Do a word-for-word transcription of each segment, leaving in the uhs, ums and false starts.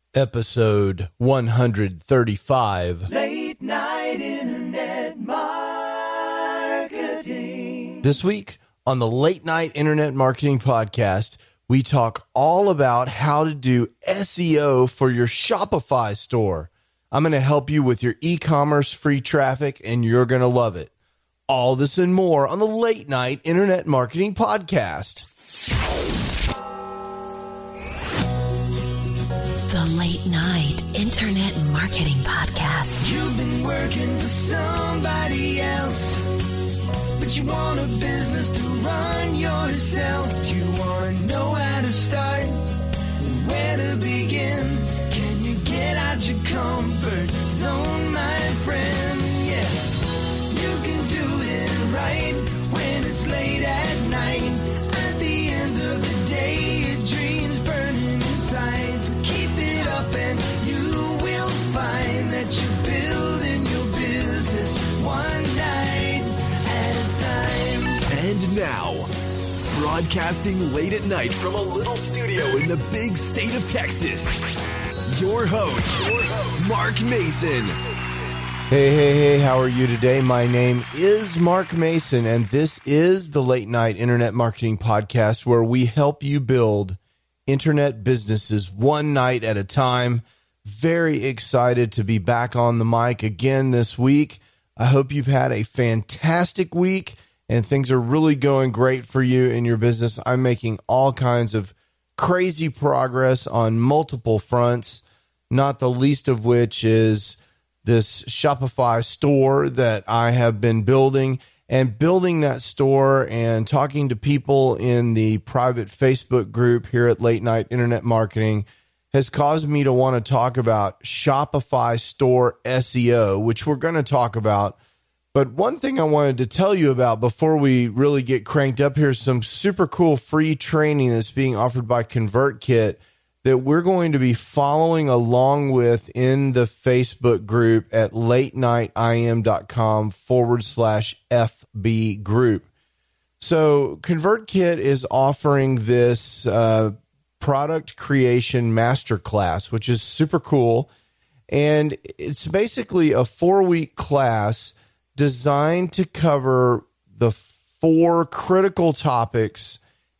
Episode one thirty-five. Late Night Internet Marketing. This week on the Late Night Internet Marketing Podcast, we talk all about how to do S E O for your Shopify store. I'm going to help you with your e-commerce free traffic, and you're going to love it. All this and more on the Late Night Internet Marketing Podcast. The Late Night Internet Marketing Podcast. You've been working for somebody else, but you want a business to run yourself. You want to know how to start and where to begin. Can you get out your comfort zone, my friend? Yes, you can do it right when it's late at night. At the end of the day, your dreams burning inside. So keep it up and you will find that you're building your business one night at a time. And now, broadcasting late at night from a little studio in the big state of Texas, your host, your host, Mark Mason. Hey, hey, hey, how are you today? My name is Mark Mason, and this is the Late Night Internet Marketing Podcast, where we help you build internet businesses one night at a time. Very excited to be back on the mic again this week. I hope you've had a fantastic week and things are really going great for you in your business. I'm making all kinds of crazy progress on multiple fronts, not the least of which is this Shopify store that I have been building. And building that store and talking to people in the private Facebook group here at Late Night Internet Marketing has caused me to want to talk about Shopify store S E O, which we're going to talk about. But one thing I wanted to tell you about before we really get cranked up here, some super cool free training that's being offered by ConvertKit that we're going to be following along with in the Facebook group at latenightIM.com forward slash FB group. So ConvertKit is offering this uh, product creation masterclass, which is super cool. And it's basically a four-week class designed to cover the four critical topics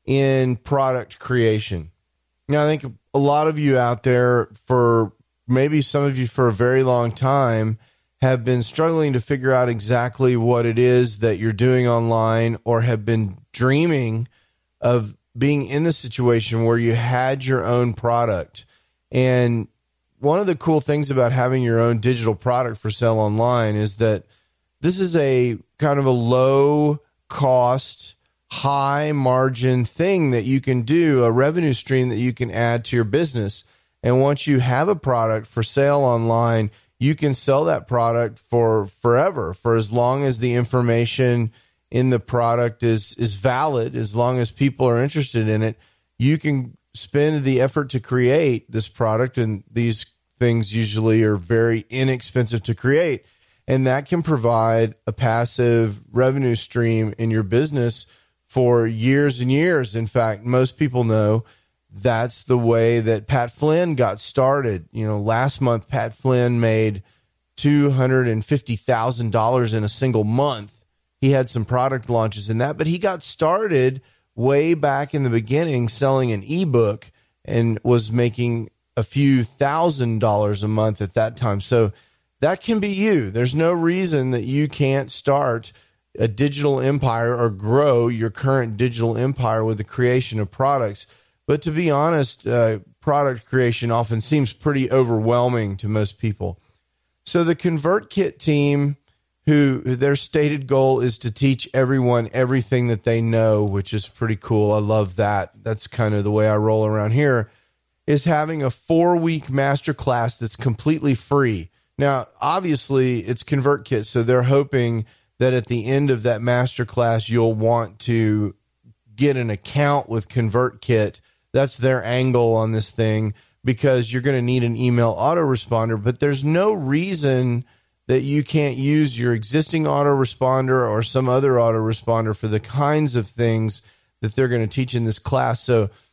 in product creation. Now, I think a lot of you out there, for maybe some of you for a very long time, have been struggling to figure out exactly what it is that you're doing online, or have been dreaming of being in the situation where you had your own product. And one of the cool things about having your own digital product for sale online is that this is a kind of a low cost, high margin thing that you can do, a revenue stream that you can add to your business. And once you have a product for sale online, you can sell that product for forever, for as long as the information in the product is, is valid, as long as people are interested in it. You can spend the effort to create this product, and these things usually are very inexpensive to create. And that can provide a passive revenue stream in your business for years and years. In fact, most people know that's the way that Pat Flynn got started. You know, last month, Pat Flynn made two hundred fifty thousand dollars in a single month. He had some product launches in that, but he got started way back in the beginning selling an ebook and was making a few thousand dollars a month at that time. So that can be you. There's no reason that you can't start a digital empire or grow your current digital empire with the creation of products. But to be honest, uh, product creation often seems pretty overwhelming to most people. So the ConvertKit team, who their stated goal is to teach everyone everything that they know, which is pretty cool. I love that. That's kind of the way I roll around here, is having a four-week masterclass that's completely free. Now, obviously, it's ConvertKit, so they're hoping that at the end of that masterclass, you'll want to get an account with ConvertKit. That's their angle on this thing, because you're going to need an email autoresponder. But there's no reason that you can't use your existing autoresponder or some other autoresponder for the kinds of things that they're going to teach in this class. So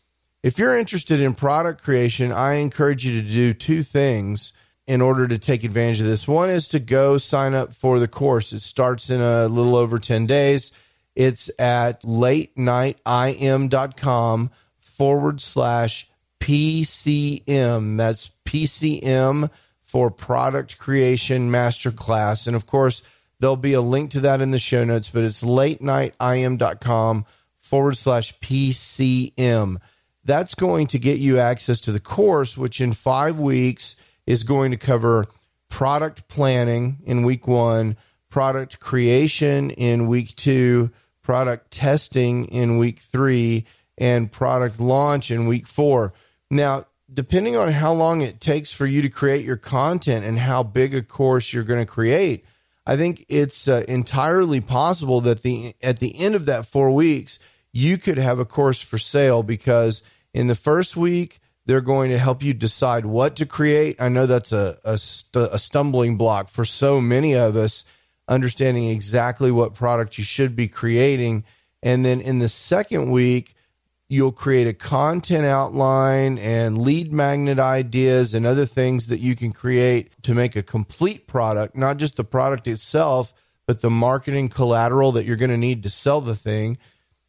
If you're interested in product creation, I encourage you to do two things in order to take advantage of this. One is to go sign up for the course. It starts in a little over ten days. It's at late night I M dot com forward slash P C M. That's P C M for Product Creation Masterclass. And of course, there'll be a link to that in the show notes, but it's late night I M dot com forward slash P C M. That's going to get you access to the course, which in five weeks is going to cover product planning in week one, product creation in week two, product testing in week three, and product launch in week four. Now, depending on how long it takes for you to create your content and how big a course you're going to create, I think it's uh, entirely possible that the at the end of that four weeks, you could have a course for sale, because in the first week, they're going to help you decide what to create. I know that's a, a, st- a stumbling block for so many of us, understanding exactly what product you should be creating. And then in the second week, you'll create a content outline and lead magnet ideas and other things that you can create to make a complete product, not just the product itself, but the marketing collateral that you're going to need to sell the thing.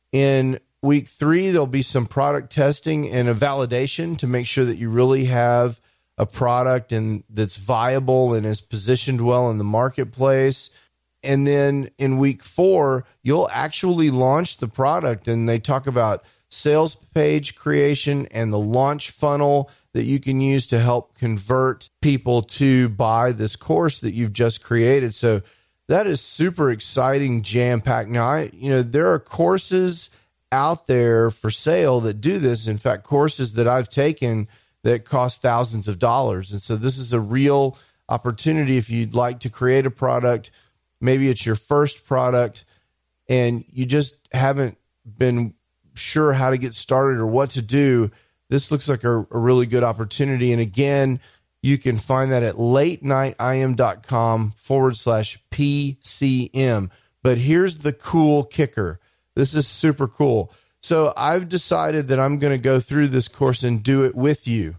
In week three, there'll be some product testing and a validation to make sure that you really have a product and that's viable and is positioned well in the marketplace. And then in week four, you'll actually launch the product. And they talk about sales page creation and the launch funnel that you can use to help convert people to buy this course that you've just created. So that is super exciting, jam-packed. Now, I, you know, there are courses out there for sale that do this. In fact, courses that I've taken that cost thousands of dollars. And so this is a real opportunity if you'd like to create a product. Maybe it's your first product and you just haven't been sure how to get started or what to do. This looks like a, a really good opportunity. And again, you can find that at late night I M dot com forward slash P C M. But here's the cool kicker. This is super cool. So I've decided that I'm going to go through this course and do it with you.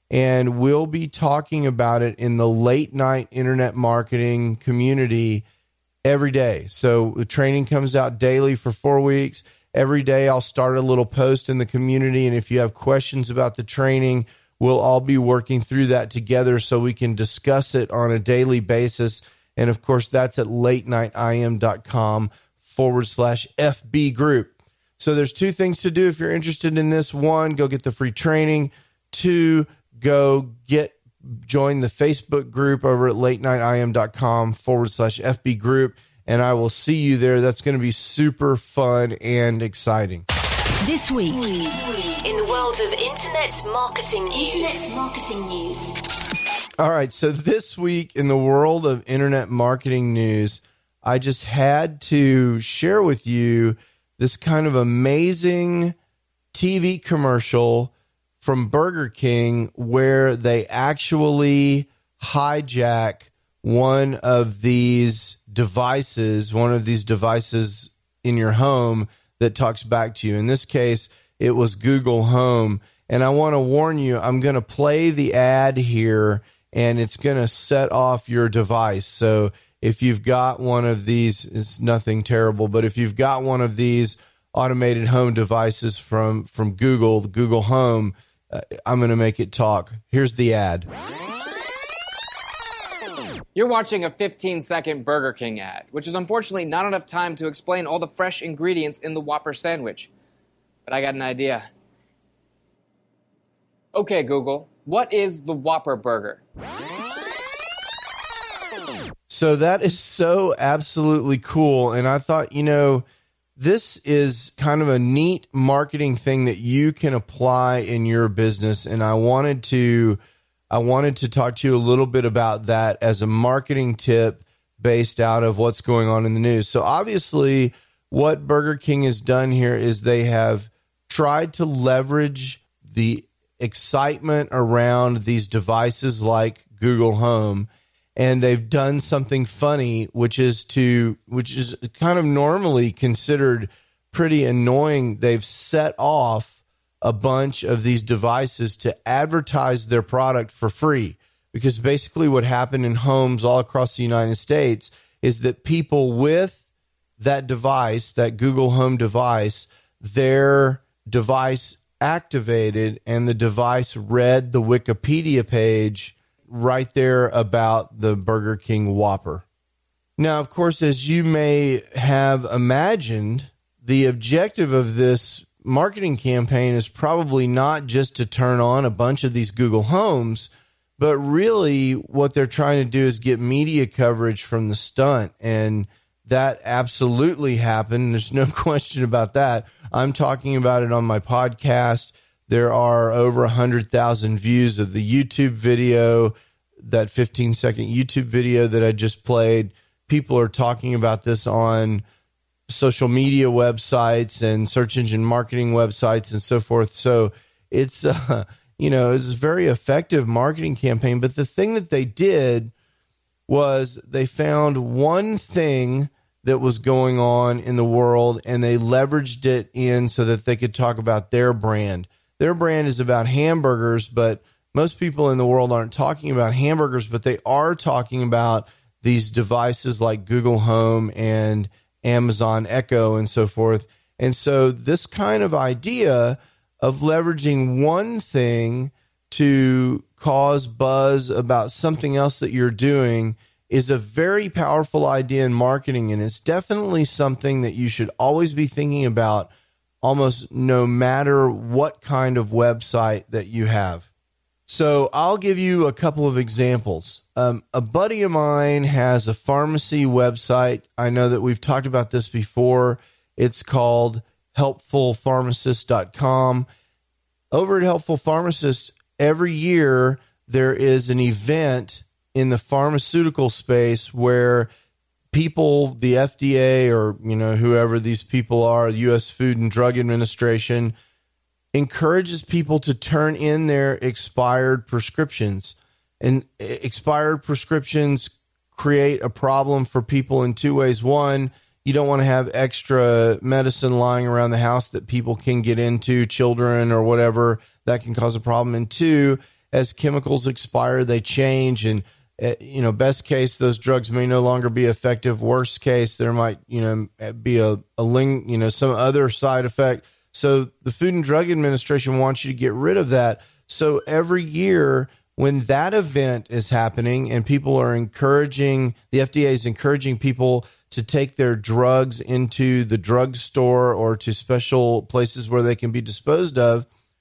And we'll be talking about it in the late night internet marketing community every day. So the training comes out daily for four weeks. Every day I'll start a little post in the community. And if you have questions about the training, we'll all be working through that together so we can discuss it on a daily basis. And of course, that's at late night I M dot com forward slash F B group. So there's two things to do if you're interested in this. One, go get the free training. Two, go get join the Facebook group over at late night I M dot com forward slash F B group. And I will see you there. That's going to be super fun and exciting. This week, in the world of internet marketing news. Internet marketing news. All right. So this week in the world of internet marketing news, I just had to share with you this kind of amazing T V commercial from Burger King where they actually hijack one of these devices, one of these devices in your home that talks back to you. In this case, it was Google Home. And I want to warn you, I'm going to play the ad here and it's going to set off your device. So if you've got one of these, it's nothing terrible, but if you've got one of these automated home devices from, from Google, the Google Home, uh, I'm going to make it talk. Here's the ad. You're watching a fifteen second Burger King ad, which is unfortunately not enough time to explain all the fresh ingredients in the Whopper sandwich. But I got an idea. Okay, Google, what is the Whopper burger? So that is so absolutely cool. And I thought, you know, this is kind of a neat marketing thing that you can apply in your business. And I wanted to, I wanted to talk to you a little bit about that as a marketing tip based out of what's going on in the news. So obviously what Burger King has done here is they have tried to leverage the excitement around these devices like Google Home. And they've done something funny, which is to, which is kind of normally considered pretty annoying. They've set off a bunch of these devices to advertise their product for free. Because basically what happened in homes all across the United States is that people with that device, that Google Home device, their device activated and the device read the Wikipedia page right there about the Burger King Whopper. Now, of course, as you may have imagined, the objective of this marketing campaign is probably not just to turn on a bunch of these Google Homes, but really what they're trying to do is get media coverage from the stunt. And that absolutely happened. There's no question about that. I'm talking about it on my podcast. There are over one hundred thousand views of the YouTube video, that fifteen second YouTube video that I just played. People are talking about this on social media websites and search engine marketing websites and so forth. So it's, uh, you know, it's a very effective marketing campaign. But the thing that they did was they found one thing that was going on in the world and they leveraged it in so that they could talk about their brand. Their brand is about hamburgers, but most people in the world aren't talking about hamburgers, but they are talking about these devices like Google Home and Amazon Echo and so forth. And so this kind of idea of leveraging one thing to cause buzz about something else that you're doing is a very powerful idea in marketing. And it's definitely something that you should always be thinking about, almost no matter what kind of website that you have. So I'll give you a couple of examples. Um, a buddy of mine has a pharmacy website. I know that we've talked about this before. It's called helpful pharmacist dot com. Over at Helpful Pharmacist, every year there is an event in the pharmaceutical space where people, the F D A or, you know, whoever these people are, U S Food and Drug Administration, encourages people to turn in their expired prescriptions. And expired prescriptions create a problem for people in two ways. One, you don't want to have extra medicine lying around the house that people can get into, children or whatever, that can cause a problem. And two, as chemicals expire, they change. And, uh, you know, best case, those drugs may no longer be effective. Worst case, there might, you know, be a, a ling, you know, some other side effect. So the Food and Drug Administration wants you to get rid of that. So every year when that event is happening and people are encouraging, the F D A is encouraging people to take their drugs into the drugstore or to special places where they can be disposed of,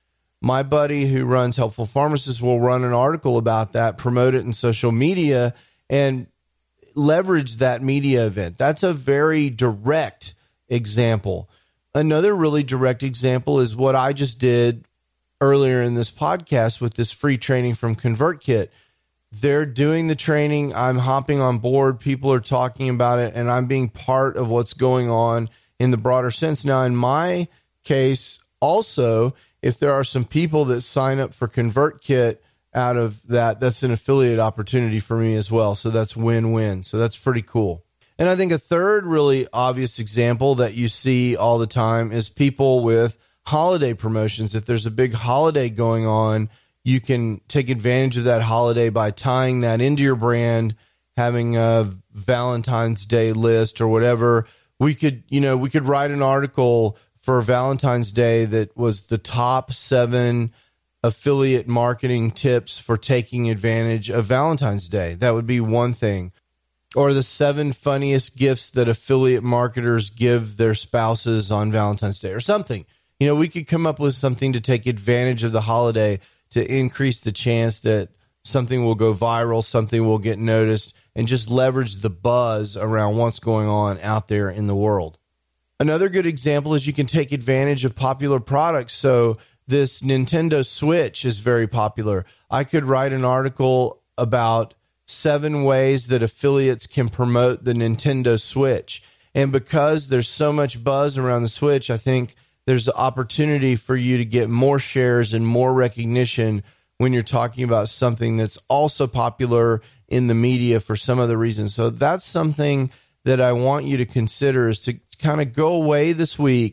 my buddy who runs Helpful Pharmacist will run an article about that, promote it in social media, and leverage that media event. That's a very direct example. Another really direct example is what I just did earlier in this podcast with this free training from ConvertKit. They're doing the training. I'm hopping on board. People are talking about it, and I'm being part of what's going on in the broader sense. Now, in my case, also, if there are some people that sign up for ConvertKit out of that, that's an affiliate opportunity for me as well. So that's win-win. So that's pretty cool. And I think a third really obvious example that you see all the time is people with holiday promotions. If there's a big holiday going on, you can take advantage of that holiday by tying that into your brand, having a Valentine's Day list or whatever. We could, you know, we could write an article for Valentine's Day that was the top seven affiliate marketing tips for taking advantage of Valentine's Day. That would be one thing. Or the seven funniest gifts that affiliate marketers give their spouses on Valentine's Day or something. You know, we could come up with something to take advantage of the holiday to increase the chance that something will go viral, something will get noticed, and just leverage the buzz around what's going on out there in the world. Another good example is you can take advantage of popular products. So this Nintendo Switch is very popular. I could write an article about seven ways that affiliates can promote the Nintendo Switch. And because there's so much buzz around the Switch, I think there's the opportunity for you to get more shares and more recognition when you're talking about something that's also popular in the media for some other reason. So that's something that I want you to consider, is to kind of go away this week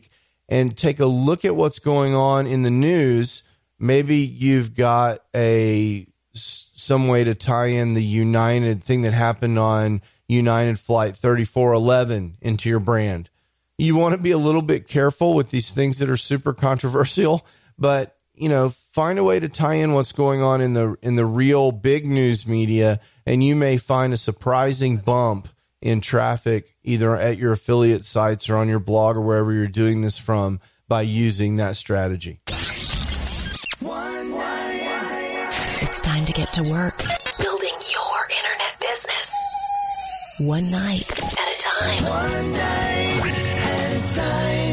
and take a look at what's going on in the news. Maybe you've got a some way to tie in the United thing that happened on United Flight thirty-four eleven into your brand. You want to be a little bit careful with these things that are super controversial, but you know, find a way to tie in what's going on in the in the real big news media, and you may find a surprising bump in traffic either at your affiliate sites or on your blog or wherever you're doing this from by using that strategy. It's time to get to work building your internet business. One night at a time. One night at a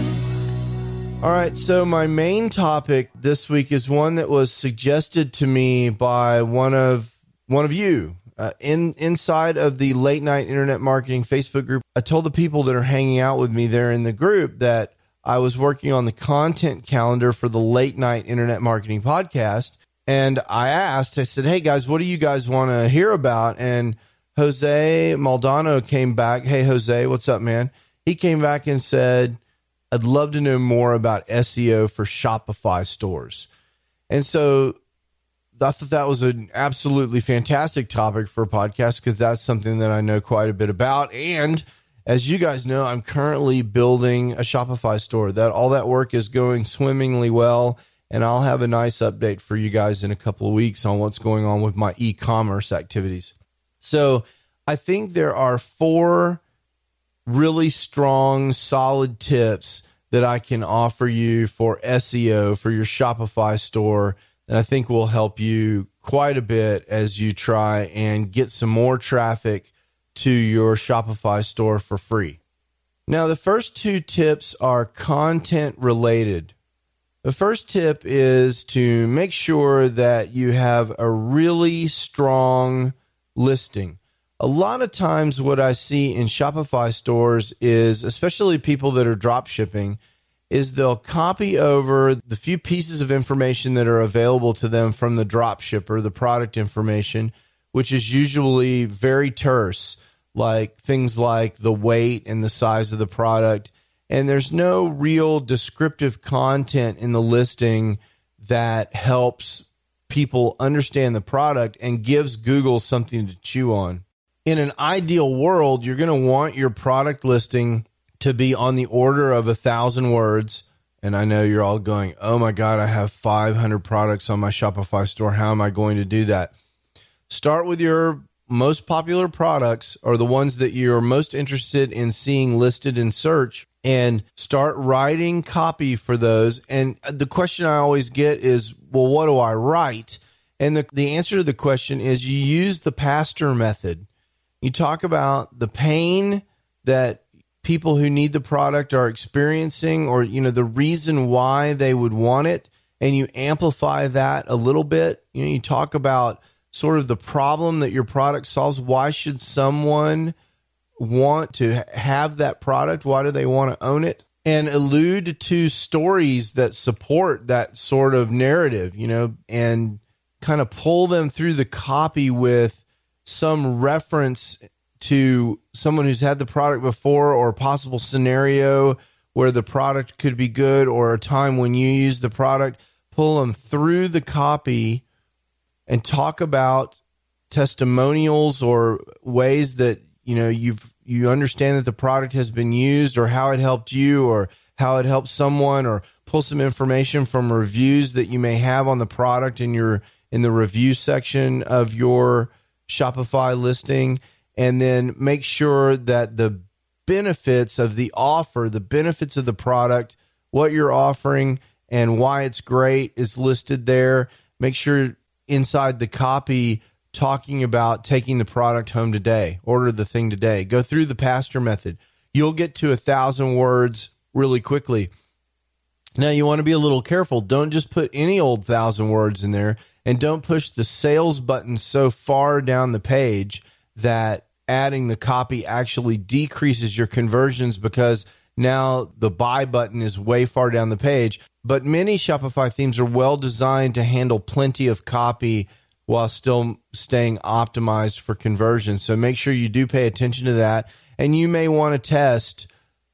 time. All right, so my main topic this week is one that was suggested to me by one of one of you uh, in inside of the Late Night Internet Marketing Facebook group. I told the people that are hanging out with me there in the group that I was working on the content calendar for the Late Night Internet Marketing Podcast. And I asked, I said, hey, guys, what do you guys want to hear about? And Jose Maldonado came back. Hey, Jose, what's up, man? He came back and said, I'd love to know more about S E O for Shopify stores. And so I thought that was an absolutely fantastic topic for a podcast because that's something that I know quite a bit about. And as you guys know, I'm currently building a Shopify store. That all that work is going swimmingly well. And I'll have a nice update for you guys in a couple of weeks on what's going on with my e-commerce activities. So I think there are four really strong, solid tips that I can offer you for S E O for your Shopify store that I think will help you quite a bit as you try and get some more traffic to your Shopify store for free. Now, the first two tips are content related. The first tip is to make sure that you have a really strong listing. A lot of times what I see in Shopify stores is, especially people that are drop shipping, is they'll copy over the few pieces of information that are available to them from the drop shipper, the product information, which is usually very terse, like things like the weight and the size of the product. And there's no real descriptive content in the listing that helps people understand the product and gives Google something to chew on. In an ideal world, you're going to want your product listing to be on the order of a thousand words. And I know you're all going, oh my God, I have five hundred products on my Shopify store. How am I going to do that? Start with your most popular products or the ones that you're most interested in seeing listed in search, and start writing copy for those. And the question I always get is, well, what do I write? And the, the answer to the question is you use the PASTOR method. You talk about the pain that people who need the product are experiencing, or, you know, the reason why they would want it, and you amplify that a little bit. You know, you talk about sort of the problem that your product solves. Why should someone want to have that product? Why do they want to own it? And allude to stories that support that sort of narrative, you know, and kind of pull them through the copy with some reference to someone who's had the product before, or a possible scenario where the product could be good, or a time when you use the product. Pull them through the copy and talk about testimonials or ways that, you know, you've you understand that the product has been used, or how it helped you, or how it helped someone, or pull some information from reviews that you may have on the product in your in the review section of your Shopify listing. And then make sure that the benefits of the offer, the benefits of the product, what you're offering and why it's great is listed there. Make sure inside the copy talking about taking the product home today, order the thing today. Go through the PASTOR method. You'll get to a thousand words really quickly. Now, you want to be a little careful. Don't just put any old thousand words in there, and don't push the sales button so far down the page that adding the copy actually decreases your conversions, because now the buy button is way far down the page. But many Shopify themes are well designed to handle plenty of copy while still staying optimized for conversion. So make sure you do pay attention to that. And you may want to test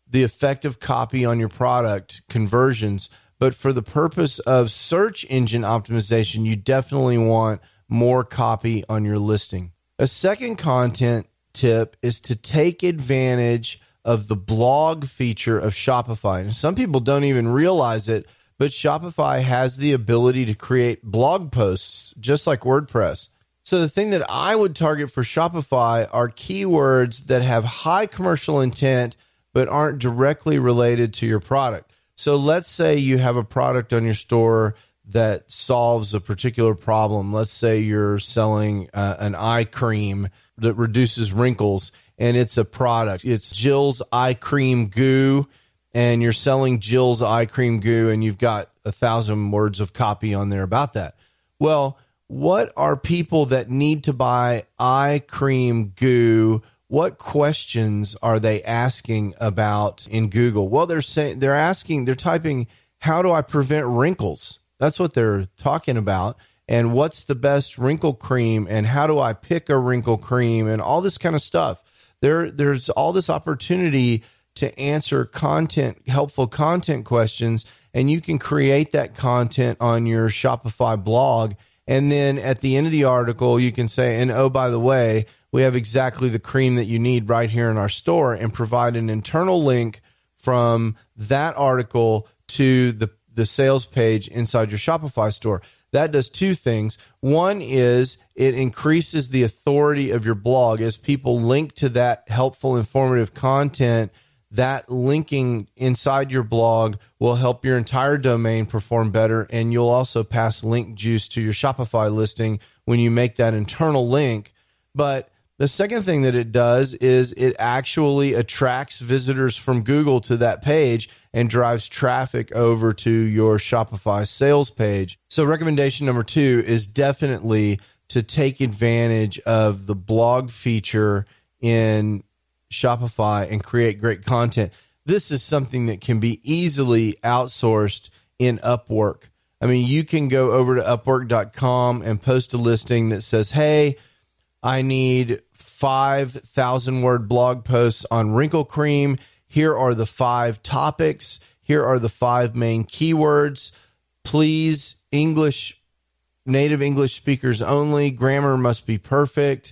the effective copy on your product conversions. But for the purpose of search engine optimization, you definitely want more copy on your listing. A second content tip is to take advantage of the blog feature of Shopify. And some people don't even realize it, but Shopify has the ability to create blog posts just like WordPress. So the thing that I would target for Shopify are keywords that have high commercial intent but aren't directly related to your product. So let's say you have a product on your store that solves a particular problem. Let's say you're selling uh, an eye cream that reduces wrinkles, and it's a product. It's Jill's Eye Cream Goo, and you're selling Jill's Eye Cream Goo, and you've got a thousand words of copy on there about that. Well, what are people that need to buy eye cream goo? What questions are they asking about in Google? Well, they're saying they're asking, they're typing, how do I prevent wrinkles? That's what they're talking about. And what's the best wrinkle cream? And how do I pick a wrinkle cream? And all this kind of stuff. There, there's all this opportunity to answer content, helpful content questions, and you can create that content on your Shopify blog. And then at the end of the article, you can say, and oh, by the way, we have exactly the cream that you need right here in our store, and provide an internal link from that article to the, the sales page inside your Shopify store. That does two things. One is it increases the authority of your blog as people link to that helpful, informative content. That linking inside your blog will help your entire domain perform better, and you'll also pass link juice to your Shopify listing when you make that internal link. But the second thing that it does is it actually attracts visitors from Google to that page and drives traffic over to your Shopify sales page. So recommendation number two is definitely to take advantage of the blog feature in Shopify and create great content. This is something that can be easily outsourced in Upwork. I mean, you can go over to upwork dot com and post a listing that says, hey, I need five thousand word blog posts on wrinkle cream. Here are the five topics. Here are the five main keywords. Please, English, native English speakers only. Grammar must be perfect.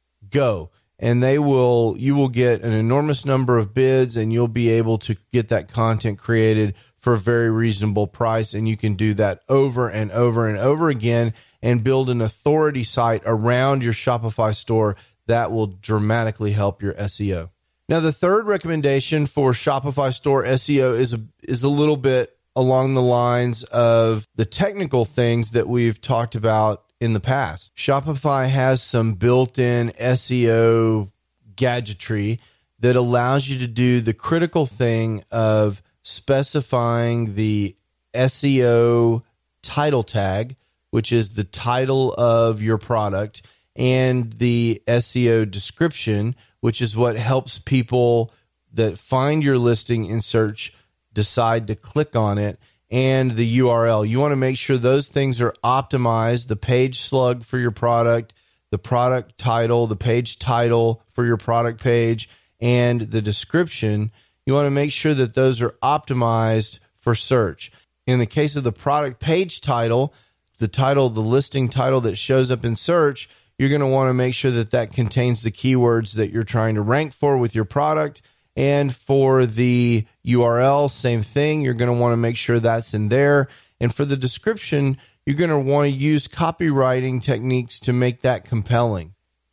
Go. And they will, you will get an enormous number of bids, and you'll be able to get that content created for a very reasonable price. And you can do that over and over and over again and build an authority site around your Shopify store that will dramatically help your S E O. Now, the third recommendation for Shopify store S E O is a, is a little bit along the lines of the technical things that we've talked about in the past. Shopify has some built-in S E O gadgetry that allows you to do the critical thing of specifying the S E O title tag, which is the title of your product, and the S E O description, which is what helps people that find your listing in search decide to click on it, and the U R L. You want to make sure those things are optimized, the page slug for your product, the product title, the page title for your product page, and the description. You want to make sure that those are optimized for search. In the case of the product page title, the title, the listing title that shows up in search, you're going to want to make sure that that contains the keywords that you're trying to rank for with your product. And for the U R L, same thing. You're going to want to make sure that's in there. And for the description, you're going to want to use copywriting techniques to make that compelling.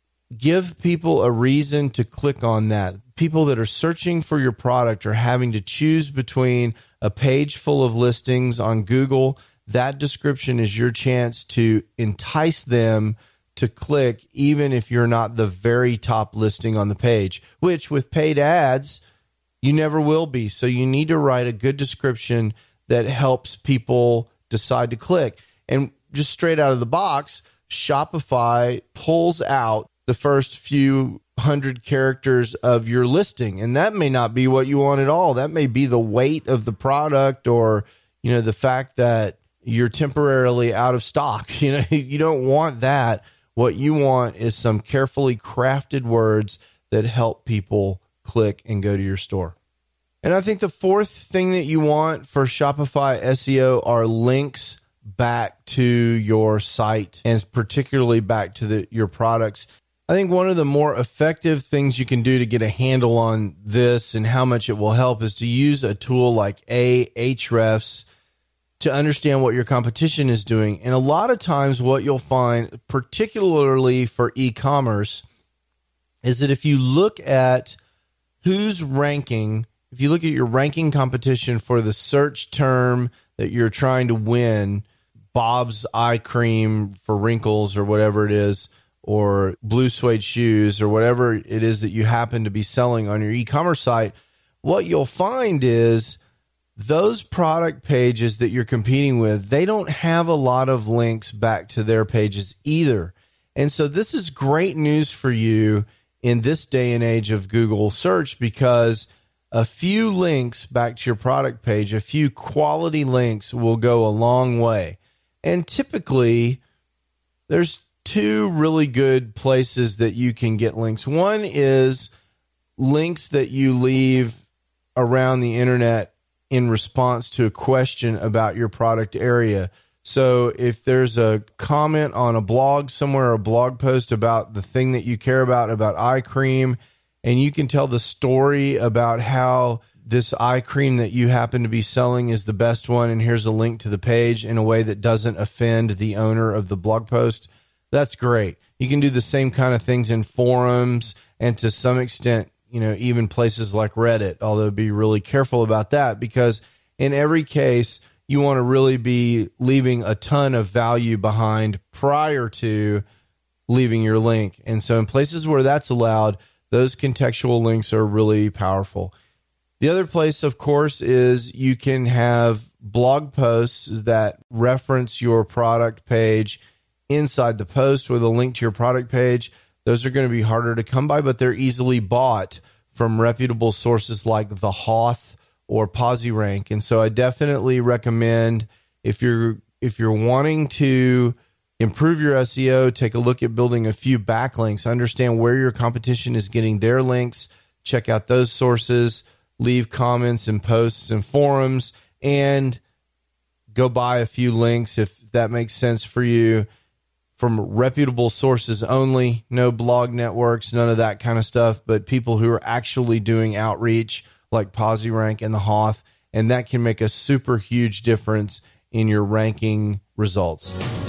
Give people a reason to click on that. People that are searching for your product are having to choose between a page full of listings on Google. That description is your chance to entice them to click, even if you're not the very top listing on the page, which with paid ads, you never will be. So you need to write a good description that helps people decide to click. And just straight out of the box, Shopify pulls out the first few hundred characters of your listing. And that may not be what you want at all. That may be the weight of the product, or, you know, the fact that you're temporarily out of stock. You know, you don't want that. What you want is some carefully crafted words that help people click and go to your store. And I think the fourth thing that you want for Shopify S E O are links back to your site, and particularly back to the, your products. I think one of the more effective things you can do to get a handle on this and how much it will help is to use a tool like Ahrefs to understand what your competition is doing. And a lot of times what you'll find, particularly for e-commerce, is that if you look at who's ranking, if you look at your ranking competition for the search term that you're trying to win, Bob's eye cream for wrinkles or whatever it is, or blue suede shoes or whatever it is that you happen to be selling on your e-commerce site, what you'll find is those product pages that you're competing with, they don't have a lot of links back to their pages either. And so this is great news for you in this day and age of Google search, because a few links back to your product page, a few quality links will go a long way. And typically, there's two really good places that you can get links. One is links that you leave around the internet in response to a question about your product area. So if there's a comment on a blog somewhere, or a blog post about the thing that you care about, about eye cream, and you can tell the story about how this eye cream that you happen to be selling is the best one, and here's a link to the page in a way that doesn't offend the owner of the blog post, that's great. You can do the same kind of things in forums, and to some extent, you know, even places like Reddit, although be really careful about that, because in every case, you want to really be leaving a ton of value behind prior to leaving your link. And so in places where that's allowed, those contextual links are really powerful. The other place, of course, is you can have blog posts that reference your product page inside the post with a link to your product page. Those are going to be harder to come by, but they're easily bought from reputable sources like The Hoth or PosiRank. And so I definitely recommend, if you're if you're wanting to improve your S E O, take a look at building a few backlinks, understand where your competition is getting their links, check out those sources, leave comments and posts and forums, and go buy a few links if that makes sense for you, from reputable sources only, no blog networks, none of that kind of stuff, but people who are actually doing outreach like PosiRank and The Hoth, and that can make a super huge difference in your ranking results.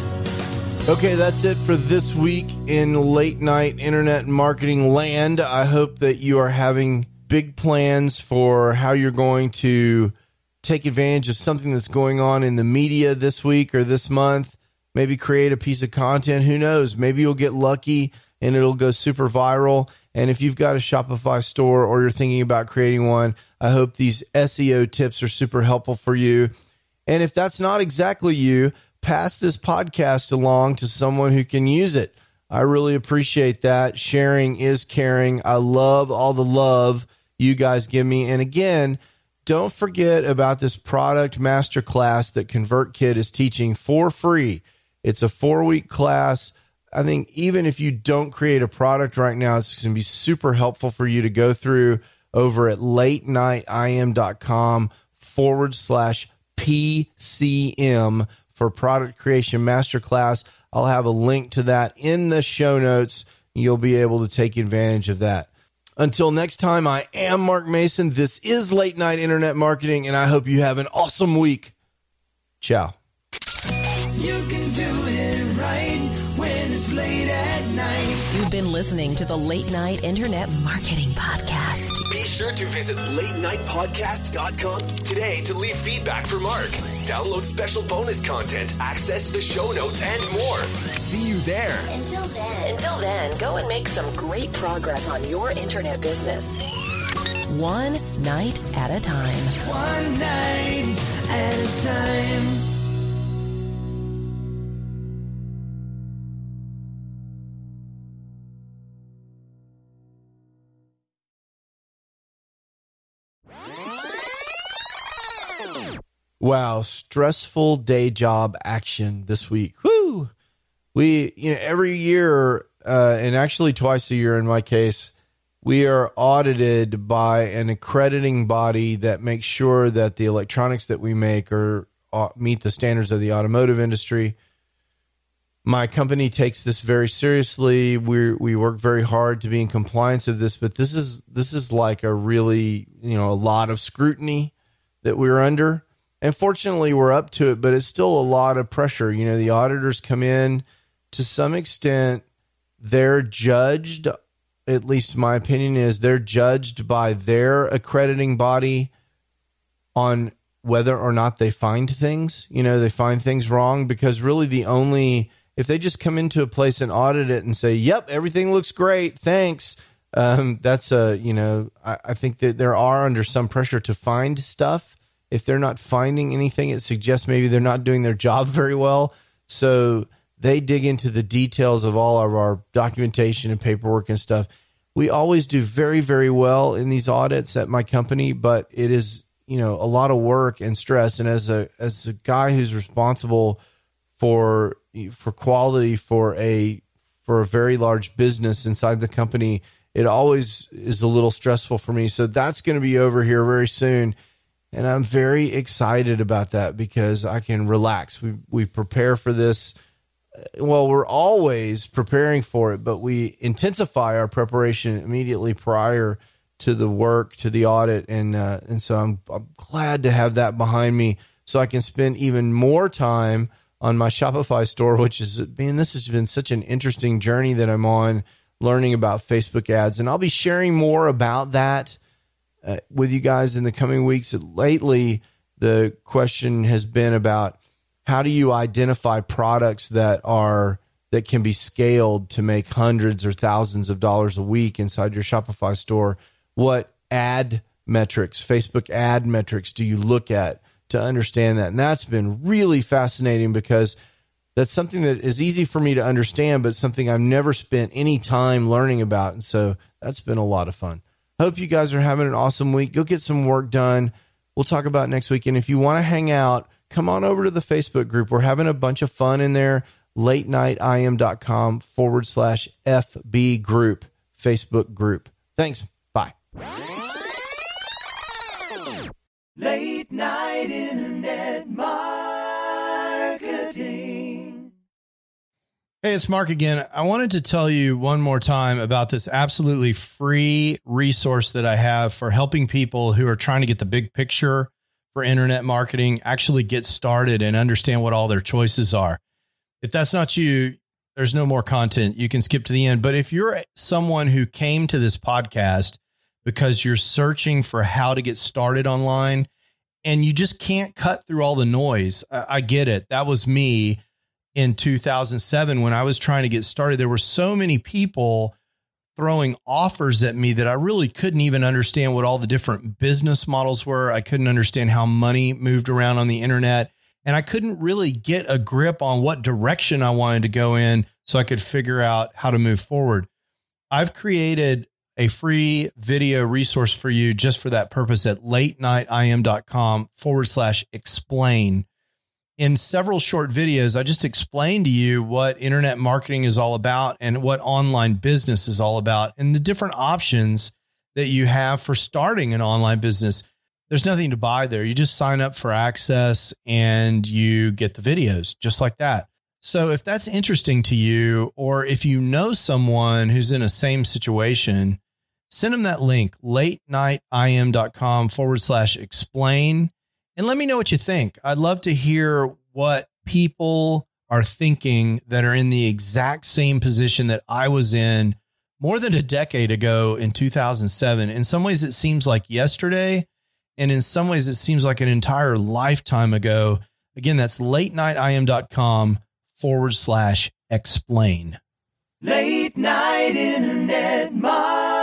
Okay, that's it for this week in late night internet marketing land. I hope that you are having big plans for how you're going to take advantage of something that's going on in the media this week or this month. Maybe create a piece of content. Who knows? Maybe you'll get lucky and it'll go super viral. And if you've got a Shopify store or you're thinking about creating one, I hope these S E O tips are super helpful for you. And if that's not exactly you, pass this podcast along to someone who can use it. I really appreciate that. Sharing is caring. I love all the love you guys give me. And again, don't forget about this product masterclass that ConvertKit is teaching for free. It's a four-week class. I think even if you don't create a product right now, it's going to be super helpful for you to go through over at late night I M dot com forward slash P C M for product creation masterclass. I'll have a link to that in the show notes. You'll be able to take advantage of that. Until next time, I am Mark Mason. This is Late Night Internet Marketing, and I hope you have an awesome week. Ciao. You can do it right when it's late at night. You've been listening to the Late Night Internet Marketing Podcast. Be sure to visit late night podcast dot com today to leave feedback for Mark. Download special bonus content, access the show notes, and more. See you there. Until then. Until then, go and make some great progress on your internet business. One night at a time. One night at a time. Wow, stressful day job action this week. Woo! We, you know, every year, uh, and actually twice a year in my case, we are audited by an accrediting body that makes sure that the electronics that we make are uh, meet the standards of the automotive industry. My company takes this very seriously. We we work very hard to be in compliance of this, but this is this is like a really, you know, a lot of scrutiny that we're under. And fortunately, we're up to it, but it's still a lot of pressure. You know, the auditors come in, to some extent, they're judged, at least my opinion is, they're judged by their accrediting body on whether or not they find things. You know, they find things wrong, because really the only... if they just come into a place and audit it and say, yep, everything looks great, thanks. Um, that's a, you know, I, I think that there are under some pressure to find stuff. If they're not finding anything, it suggests maybe they're not doing their job very well. So they dig into the details of all of our documentation and paperwork and stuff. We always do very, very well in these audits at my company, but it is, you know, a lot of work and stress. And as a, as a guy who's responsible for for quality for a for a very large business inside the company, it always is a little stressful for me. So that's going to be over here very soon, and I'm very excited about that because I can relax. We we prepare for this. Well, we're always preparing for it, but we intensify our preparation immediately prior to the work, to the audit, and uh, and so I'm I'm glad to have that behind me, so I can spend even more time on my Shopify store, which is, man, this has been such an interesting journey that I'm on, learning about Facebook ads. And I'll be sharing more about that uh, with you guys in the coming weeks. Lately, the question has been about how do you identify products that are that can be scaled to make hundreds or thousands of dollars a week inside your Shopify store? What ad metrics, Facebook ad metrics, do you look at to understand that? And that's been really fascinating because that's something that is easy for me to understand, but something I've never spent any time learning about. And so that's been a lot of fun. Hope you guys are having an awesome week. Go get some work done. We'll talk about it next week. And if you want to hang out, come on over to the Facebook group. We're having a bunch of fun in there. late night I M dot com forward slash F B group, Facebook group. Thanks. Bye. Late Night Internet Marketing. Hey, it's Mark again. I wanted to tell you one more time about this absolutely free resource that I have for helping people who are trying to get the big picture for internet marketing, actually get started and understand what all their choices are. If that's not you, there's no more content. You can skip to the end. But if you're someone who came to this podcast because you're searching for how to get started online and you just can't cut through all the noise. I, I get it. That was me in two thousand seven when I was trying to get started. There were so many people throwing offers at me that I really couldn't even understand what all the different business models were. I couldn't understand how money moved around on the internet, and I couldn't really get a grip on what direction I wanted to go in so I could figure out how to move forward. I've created a free video resource for you just for that purpose at late night I M dot com forward slash explain. In several short videos, I just explained to you what internet marketing is all about and what online business is all about and the different options that you have for starting an online business. There's nothing to buy there. You just sign up for access and you get the videos just like that. So if that's interesting to you, or if you know someone who's in a same situation, send them that link, late night I M dot com forward slash explain. And let me know what you think. I'd love to hear what people are thinking that are in the exact same position that I was in more than a decade ago in two thousand seven. In some ways, it seems like yesterday. And in some ways, it seems like an entire lifetime ago. Again, that's late night I M dot com forward slash explain. Late Night Internet Marketing.